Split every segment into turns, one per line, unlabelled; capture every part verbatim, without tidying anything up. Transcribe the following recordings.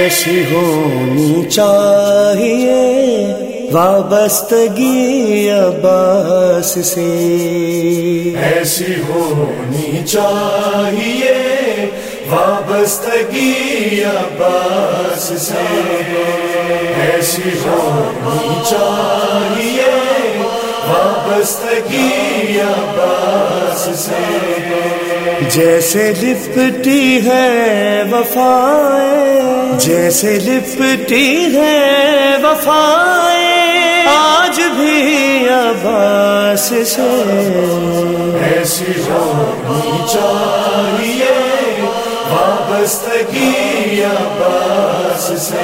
ایسی ہونی چاہیے وابستگی عباس سے،
ایسی ہونی چاہیے وابستگی عباس سے، ایسی ہونی چاہیے وابستگی عباس سے،
جیسے لپٹی ہے وفائیں، جیسے لپٹی ہے وفائیں آج بھی عباس سے،
ایسی ہونی چاہیے وابستگی عباس سے،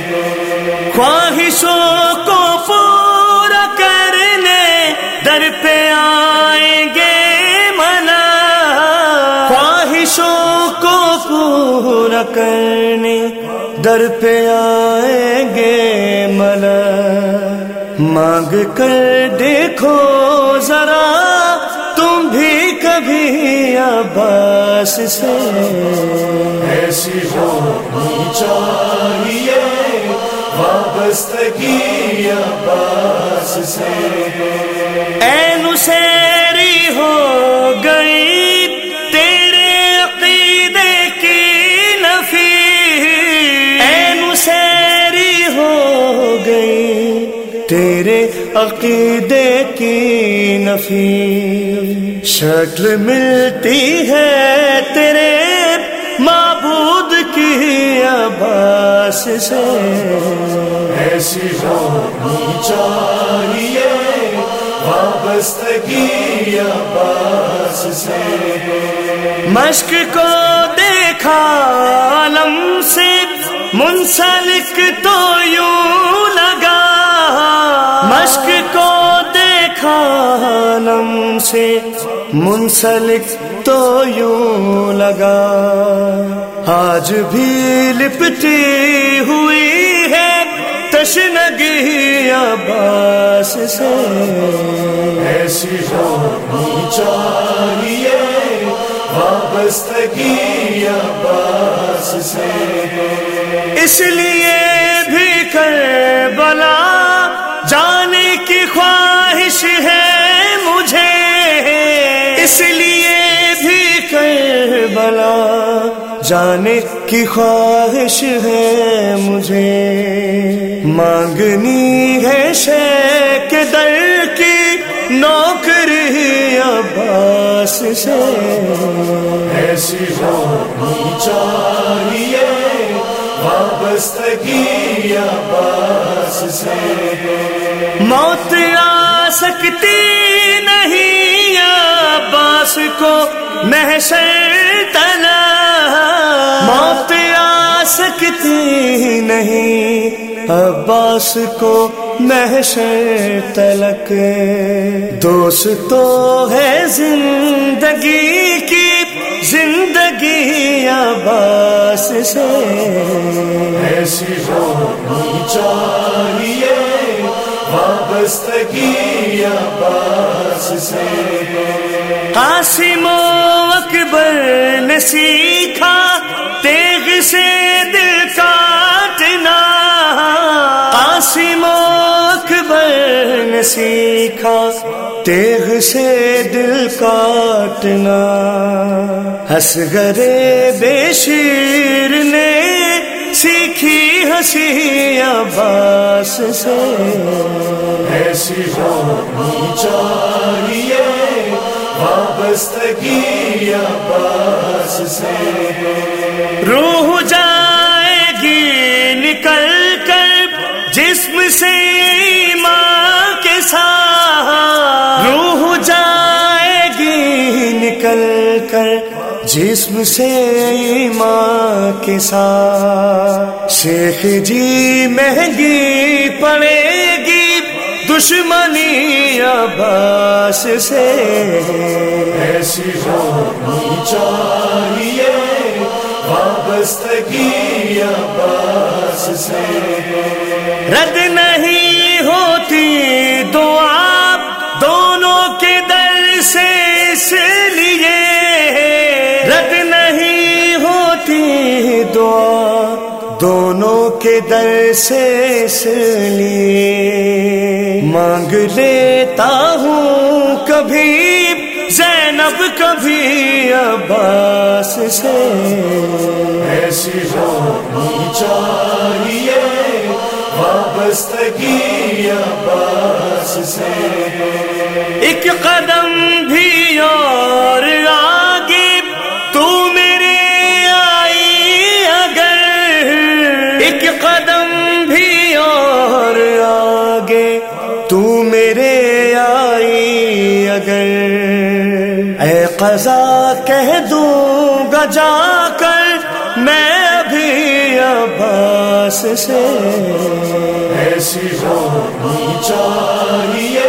خواہشوں کو پورا کرنے در پہ آئیں گے منا، خواہشوں کو پورا کرنے در پہ آئیں گے ملا، مانگ کر دیکھو ذرا تم بھی کبھی عباس سے،
ایسی ہونی چاہیے وابستگی عباس سے،
اے نصیری ہو گئی تیرے عقیدے کی نفی، اے نصیری ہو گئی تیرے عقیدے کی نفی، شکل ملتی ہے تیرے معبود کی عباس سے،
ایسی ہونی چاہیے وابستگی عباس سے،
مشق کو دیکھا علم سے منسلک تو یوں لگا، مشق کو دیکھا علم سے منسلک تو یوں لگا، آج بھی لپٹی ہوئی ہے تشنگی عباس سے،
ایسی ہونی چاہیے وابستگی عباس سے،
اس لیے بھی کربلا جانے کی خواہش ہے مجھے، اس لیے بھی کربلا جانے کی خواہش ہے مجھے، مانگنی ہے شیخ کے در کی نوکری عباس سے،
ایسی ہونی چاہیے وابستگی عباس سے،
موت آ سکتی نہیں عباس کو محشر تلا، موت آ سکتی نہیں عباس کو محشر تلک، دوست تو ہے زندگی کی زندگی عباس سے،
ایسی ہونی چاہیے وابستگی عباس سے،
قاسم و اکبر نے سیکھا تیغ سے دل کاٹنا، قاسم و اکبر نے سیکھا تیغ سے دل کاٹنا، اصغر بے شیر نے سیکھی ہنسی عباس سے،
ایسی ہونی چاہیے وابستگی عباس سے،
روح جائے گی نکل کر جسم سے ایمان کے ساتھ، روح جائے گی نکل کر جسم سے ایمان کے ساتھ، شیخ جی مہنگی پڑے گی دشمنی عباس سے،
ایسی ہونی چاہیے وابستگی عباس سے،
رد نہیں ہوتی دعا دونوں کے در سے، اس لیے رد نہیں ہوتی دعا دونوں کے در سے اس لیے مانگ لیتا ہوں کبھی زینب کبھی عباس سے،
ایسی ہونی چاہیے وابستگی عباس سے،
ایک قدم بھی اور آگے تو میرے آئی اگر، ایک قدم بھی اور آگے تو میرے آئی اگر، اے قضا کہہ دوں گا جا کر میں ابھی عباس سے،
ایسی ہونی چاہیے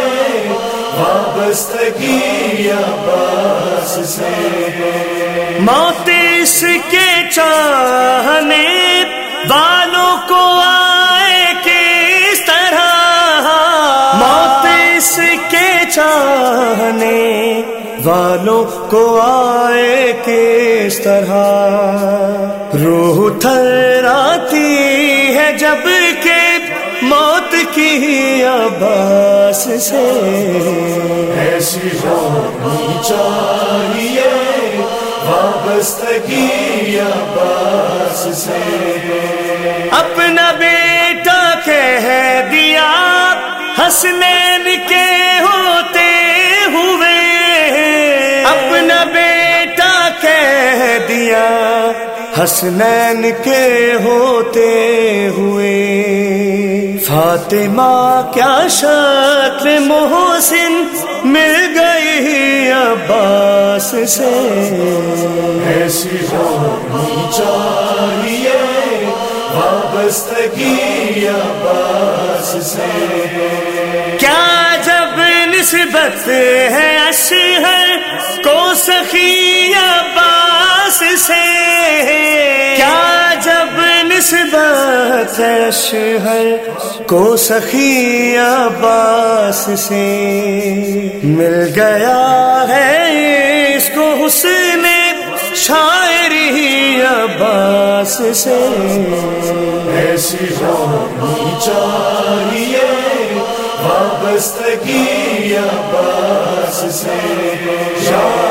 وابستگی عباس سے،
موت اس کے چاہنے والوں کو آئے کس طرح، موت اس کے چاہنے والوں کو آئے کس طرح، روح تھر آتی ہے جب کہ موت کی عباس سے،
ایسی ہونی چاہیے وابستگی عباس سے،
اپنا بیٹا کہہ دیا حسنین کے ہوتے ہوئے، اپنا بیٹا کہہ دیا حسنین کے ہوتے ہوئے، فاطمہ کیا شکل محسن مل گئی عباس سے،
ایسی ہونی چاہیے وابستگی عباس سے،
کیا جب نسبت ہے اشہر کو سخی عباس سے، کیا جب نسبت ہے اشہر کو سخی عباس سے، مل گیا ہے اس کو حسن شاعری عباس سے،
ایسی ہونی چاہیے وابستگی عباس سے،